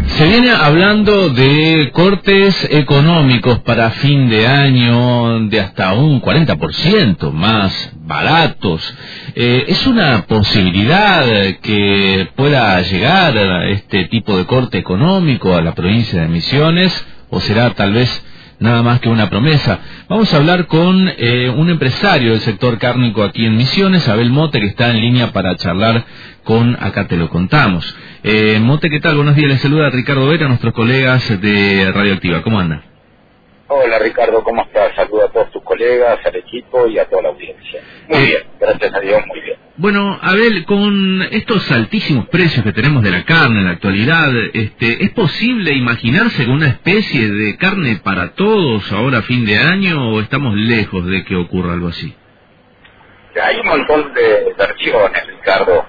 Se viene hablando de cortes económicos para fin de año de hasta un 40% más baratos. ¿Es una posibilidad que pueda llegar a este tipo de corte económico a la provincia de Misiones o será tal vez nada más que una promesa? Vamos a hablar con un empresario del sector cárnico aquí en Misiones, Abel Mote, que está en línea para charlar con Acá Te Lo Contamos. Mote, ¿qué tal? Buenos días, les saluda Ricardo Vera, nuestros colegas de Radioactiva. ¿Cómo anda? Hola Ricardo, ¿cómo estás? Saludo a todos tus colegas, al equipo y a toda la audiencia. Muy bien, gracias a Dios, muy bien. Bueno, Abel, con estos altísimos precios que tenemos de la carne en la actualidad, ¿es posible imaginarse con una especie de carne para todos ahora a fin de año o estamos lejos de que ocurra algo así? Hay un montón de versiones, Ricardo.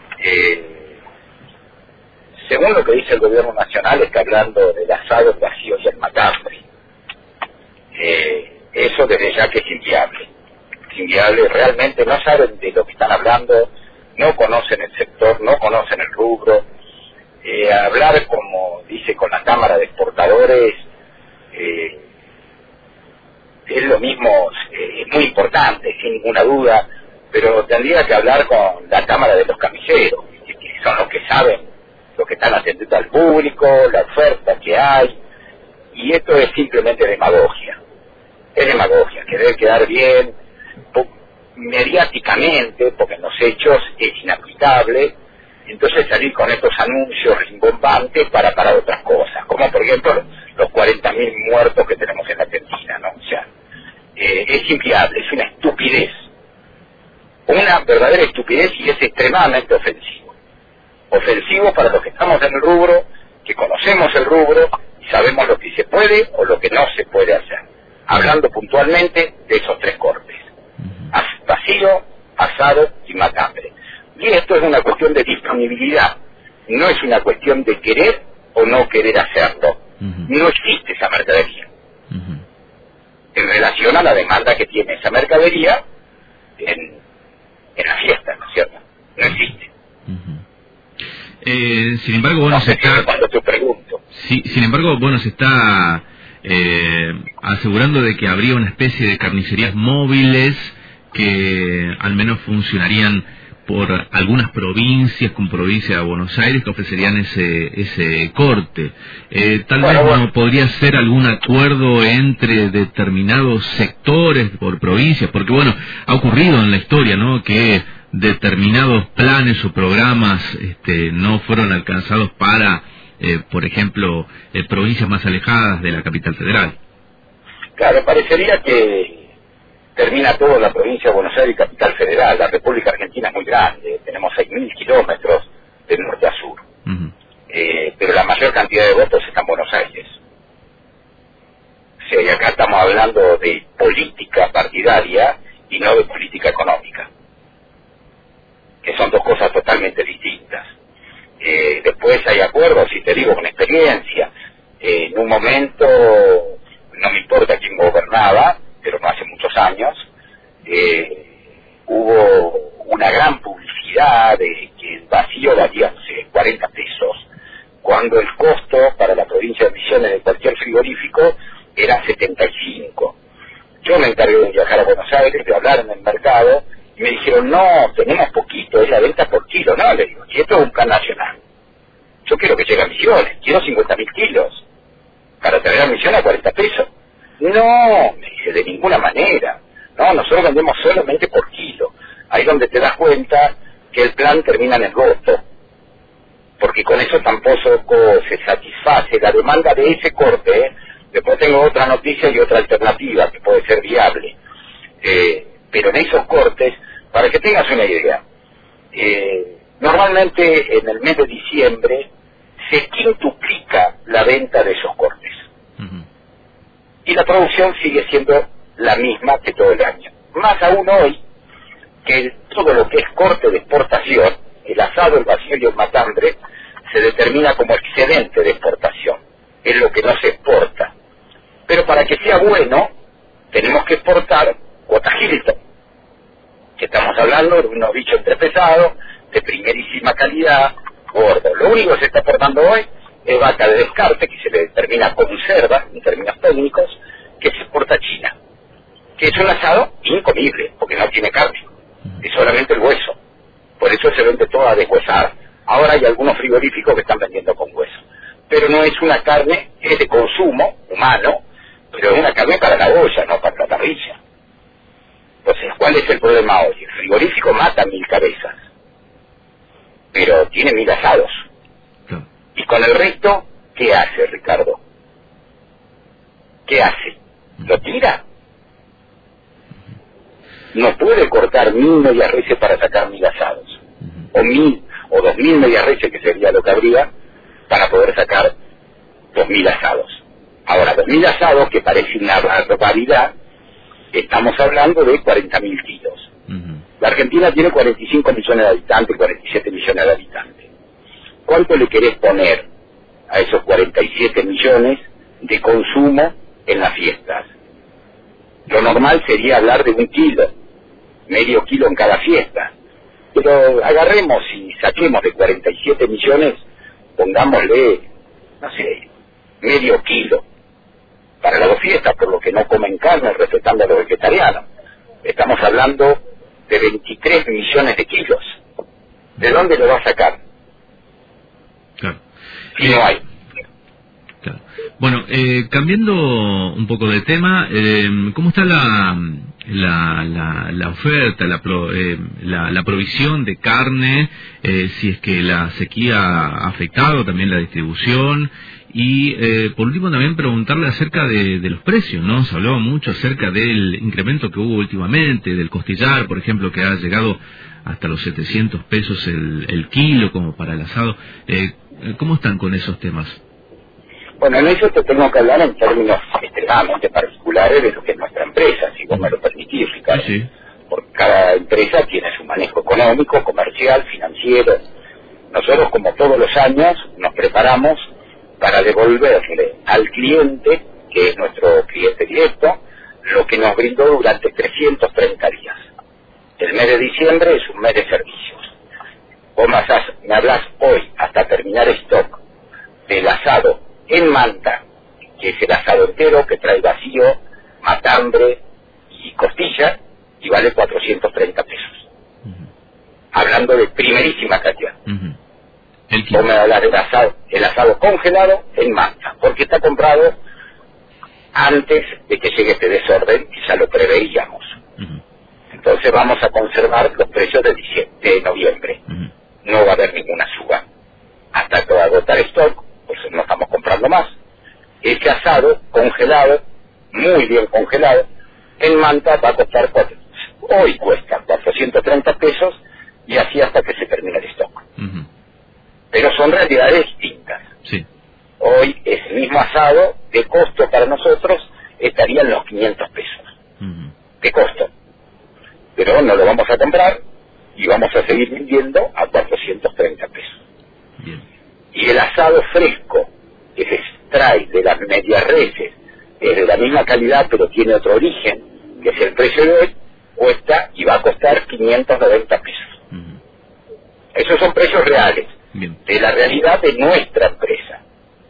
Según lo que dice el gobierno nacional, está hablando del asado, el vacío y el matambre. Eso desde ya que es inviable. Inviable, realmente no saben de lo que están hablando, no conocen el sector, no conocen el rubro. Hablar, como dice, con la Cámara de Exportadores es lo mismo, es muy importante, sin ninguna duda, pero tendría que hablar con la Cámara de los Camiseros, que son los que saben lo que están atendiendo al público, la oferta que hay, y esto es simplemente demagogia. Es demagogia, que debe quedar bien mediáticamente, porque en los hechos es inaplicable. Entonces salir con estos anuncios rimbombantes para otras cosas, como por ejemplo los 40.000 muertos que tenemos en la Argentina, ¿no? O sea, es inviable, es una estupidez, una verdadera estupidez, y es extremadamente ofensivo. Ofensivo para los que estamos en el rubro, que conocemos el rubro y sabemos lo que se puede o lo que no se puede hacer. Hablando puntualmente de esos tres cortes: vacío, asado y matambre. Y esto es una cuestión de disponibilidad, no es una cuestión de querer o no querer hacerlo. No existe esa mercadería. En relación a la demanda que tiene esa mercadería en la fiesta, ¿no es cierto? No existe. Sin embargo, bueno, no se está... Cuando te pregunto. Sí, sin embargo, bueno, se está asegurando de que habría una especie de carnicerías móviles que al menos funcionarían por algunas provincias, como provincia de Buenos Aires, que ofrecerían ese corte. Tal vez no podría ser algún acuerdo entre determinados sectores por provincias, porque bueno, ha ocurrido en la historia, ¿no?, que determinados planes o programas no fueron alcanzados para, por ejemplo, provincias más alejadas de la capital federal. Claro, parecería que termina todo en la provincia de Buenos Aires y capital federal. La República Argentina es muy grande, tenemos 6.000 kilómetros de norte a sur. Pero la mayor cantidad de votos está en Buenos Aires. O sea, y acá estamos hablando de política partidaria y no de política económica, que son dos cosas totalmente distintas. Después hay acuerdos, y te digo con experiencia. En un momento, no me importa quién gobernaba, pero no hace muchos años, hubo una gran publicidad de que el vacío valía 40 pesos, cuando el costo para la provincia de Misiones de cualquier frigorífico era 75. Yo me encargué de viajar a Buenos Aires, de hablar en el mercado, y me dijeron, no, tenemos poquito, es la venta por kilo. No, le digo, y esto es un plan nacional. Yo quiero que llegue a Misiones, quiero 50.000 kilos, para traer a Misiones a 40 pesos. No, me dice, de ninguna manera. No, nosotros vendemos solamente por kilo. Ahí es donde te das cuenta que el plan termina en el voto, porque con eso tampoco se satisface la demanda de ese corte. Después tengo otra noticia y otra alternativa que puede ser viable. Pero en esos cortes, para que tengas una idea, normalmente en el mes de diciembre se quintuplica la venta de esos cortes. Y la producción sigue siendo la misma que todo el año. Más aún hoy, que todo lo que es corte de exportación, el asado, el vacío y el matambre, se determina como excedente de exportación. Es lo que no se exporta. Pero para que sea bueno, tenemos que exportar cuota Hilton, que estamos hablando de unos bichos entrepesados, de primerísima calidad, gordos. Lo único que se está exportando hoy es vaca de descarte, que se le determina conserva, en términos técnicos, que se exporta a China. Que es un asado incomible, porque no tiene carne, es solamente el hueso. Por eso se vende toda deshuesada. Ahora hay algunos frigoríficos que están vendiendo con hueso. Pero no es una carne, es de consumo humano, pero es una carne para la olla, no para la parrilla. Entonces, ¿cuál es el problema hoy? El frigorífico mata 1000 cabezas, pero tiene 1000 asados. Y con el resto, ¿qué hace, Ricardo? ¿Qué hace? ¿Lo tira? No puede cortar 1000 medias reses para sacar 1000 asados. O 1000 o 2000 medias reses, que sería lo que habría, para poder sacar 2000 asados. Ahora, 2000 asados, que parece una barbaridad, estamos hablando de 40.000 kilos. La Argentina tiene 45 millones de habitantes, 47 millones de habitantes. ¿Cuánto le querés poner a esos 47 millones de consumo en las fiestas? Lo normal sería hablar de 1 kilo, medio kilo en cada fiesta. Pero agarremos y saquemos de 47 millones, pongámosle, no sé, medio kilo para las 2 fiestas, por lo que no comen carne, respetando a los vegetarianos. Estamos hablando de 23 millones de kilos. ¿De dónde lo va a sacar? Claro. Si no hay. Claro. Bueno, cambiando un poco de tema, ¿cómo está la oferta, la provisión de carne, si es que la sequía ha afectado también la distribución? Y por último también preguntarle acerca de los precios, ¿no? Se hablaba mucho acerca del incremento que hubo últimamente, del costillar, por ejemplo, que ha llegado hasta los 700 pesos el kilo como para el asado. ¿Cómo están con esos temas? Bueno, en eso te tengo que hablar en términos extremadamente particulares de lo que es nuestra empresa, si vos me lo permitís, Ricardo. Sí. Porque cada empresa tiene su manejo económico, comercial, financiero. Nosotros, como todos los años, nos preparamos para devolverle al cliente, que es nuestro cliente directo, lo que nos brindó durante 330 días. El mes de diciembre es un mes de servicios. Vos me hablás hoy, hasta terminar stock, del asado en manta, que es el asado entero, que trae vacío, matambre y costilla, y vale 430 pesos. Hablando de primerísima calidad. Vos me hablas del el asado congelado en manta, porque está comprado antes de que llegue este desorden, y ya lo preveíamos. Entonces vamos a conservar los precios de noviembre. No va a haber ninguna suba. Hasta que va a agotar stock, pues no estamos comprando más. Ese asado congelado, muy bien congelado, en manta va a costar hoy cuesta 430 pesos, y así hasta que se termine el stock. Pero son realidades distintas. Sí. Hoy ese mismo asado, de costo para nosotros, estaría en los 500 pesos. De costo. Pero no lo vamos a comprar y vamos a seguir vendiendo a 430 pesos. Bien. Y el asado fresco, que se extrae de las medias reses, es de la misma calidad pero tiene otro origen, que es el precio de hoy, cuesta y va a costar 590 pesos. Esos son precios reales. Bien. De la realidad de nuestra empresa.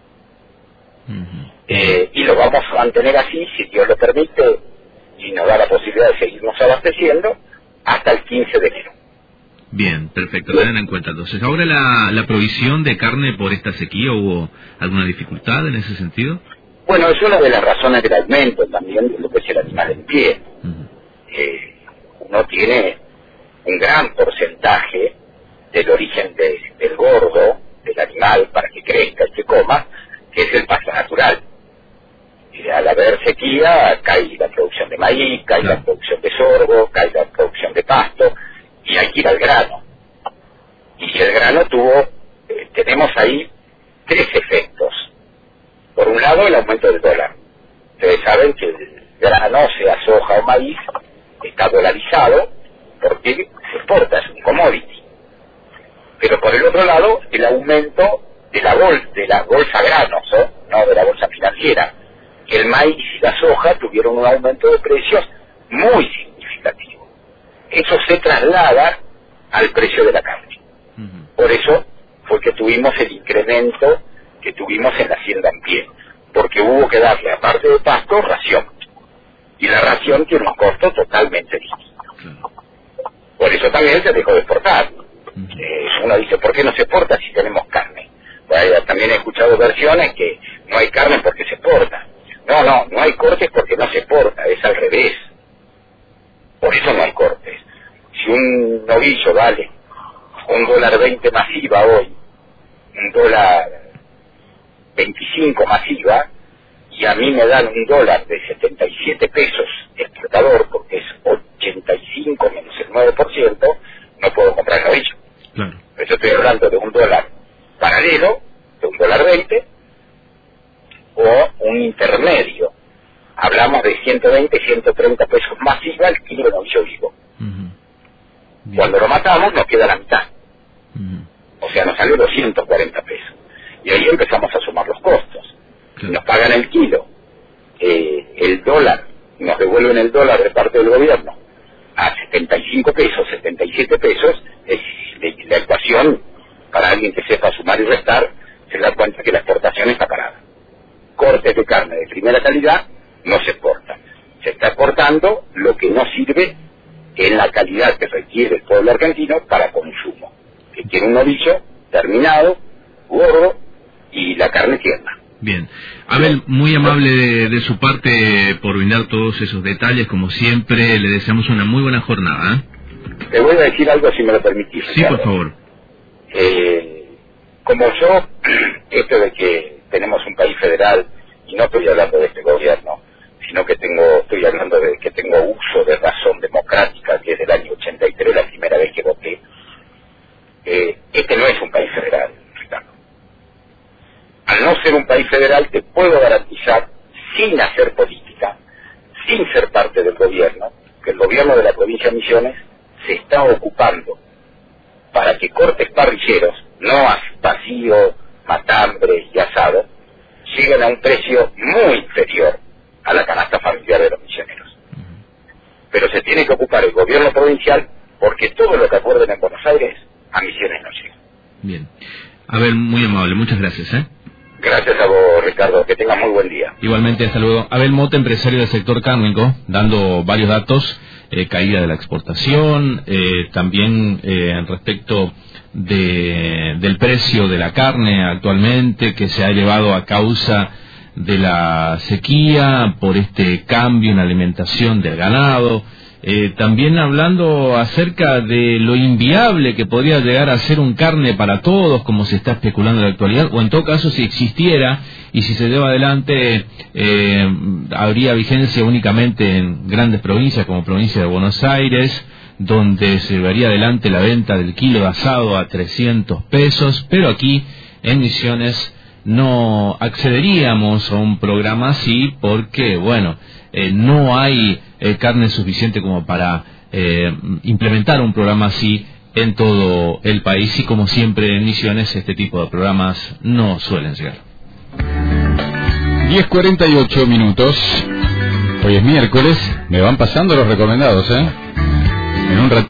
Y lo vamos a mantener así, si Dios lo permite y nos da la posibilidad de seguirnos abasteciendo, hasta el 15 de enero. Bien, perfecto, lo en cuenta. Entonces, ahora la provisión de carne por esta sequía, ¿hubo alguna dificultad en ese sentido? Bueno, es una de las razones del aumento también de lo que es el animal en pie. Uno tiene un gran porcentaje del origen del gordo, del animal, para que crezca y que coma, que es el pasto natural. Y al haber sequía, cae la producción de maíz, cae la producción de sorgo, cae la producción de pasto, y hay que ir al grano. Y el grano tenemos ahí 3 efectos. Por un lado, el aumento del dólar. Ustedes saben que el grano, sea soja o maíz, está dolarizado porque se exporta, es un commodity. Pero por el otro lado, el aumento de la bolsa granos, no de la bolsa financiera. El maíz y la soja tuvieron un aumento de precios muy significativo. Eso se traslada al precio de la carne. Por eso fue que tuvimos el incremento que tuvimos en la hacienda en pie, porque hubo que darle, aparte de pasto, ración. Y la ración tiene un costo totalmente distinto. Por eso también se dejó de exportar. Uno dice, ¿por qué no se exporta si tenemos carne? Bueno, también he escuchado versiones que no hay carne porque se exporta. No hay cortes porque no se exporta, es al revés. Por eso no hay cortes. Si un novillo vale $1.20 más IVA hoy, $1.25 más IVA, y a mí me dan $1 de 77 pesos exportador, porque es 85 menos el 9%, no puedo comprar novillo. Claro. Por eso estoy hablando de $1 paralelo, de $1.20, o un intermedio. Hablamos de 120, 130 pesos más IVA el kilo de novillo vivo. Cuando lo matamos nos queda la mitad. O sea, nos salió 240 pesos. Y ahí empezamos a sumar los costos. Claro. Nos pagan el kilo, el dólar, nos devuelven el dólar de parte del gobierno a 75 pesos, 77 pesos, la ecuación, para alguien que sepa sumar y restar, se da cuenta que la exportación está parada. Cortes de carne de primera calidad no se exportan. Se está exportando lo que no sirve en la calidad que requiere el pueblo argentino para consumo. Que quiere un novillo terminado, gordo y la carne tierna. Bien. Abel, muy amable de su parte por brindar todos esos detalles, como siempre. Le deseamos una muy buena jornada. Te voy a decir algo si me lo permitís. Sí, por favor. Como yo, esto de que tenemos un país federal, y no estoy hablando de este gobierno, sino que estoy hablando de que tengo uso de razón democrática, que es del año 83, la primera vez que voté. Este no es un país federal, Ricardo. Al no ser un país federal, te puedo garantizar, sin hacer política, sin ser parte del gobierno, que el gobierno de la provincia de Misiones se está ocupando para que cortes parrilleros, no a vacío, matambre y asado, lleguen a un precio muy inferior a la canasta familiar de los misioneros. Pero se tiene que ocupar el gobierno provincial, porque todo lo que acuerden en Buenos Aires a Misiones no llega. Bien. Abel, muy amable, muchas gracias. Gracias a vos, Ricardo, que tengas muy buen día. Igualmente, hasta luego. Abel Mota, empresario del sector cárnico, dando varios datos, caída de la exportación, también respecto del precio de la carne actualmente, que se ha elevado a causa de la sequía, por este cambio en la alimentación del ganado. También hablando acerca de lo inviable que podría llegar a ser un carne para todos, como se está especulando en la actualidad, o en todo caso si existiera y si se lleva adelante, habría vigencia únicamente en grandes provincias como provincia de Buenos Aires, donde se llevaría adelante la venta del kilo de asado a 300 pesos, pero aquí en Misiones no accederíamos a un programa así porque, bueno, no hay carne suficiente como para implementar un programa así en todo el país, y como siempre en Misiones este tipo de programas no suelen llegar. 10:48 minutos. Hoy es miércoles, me van pasando los recomendados, En un ratito.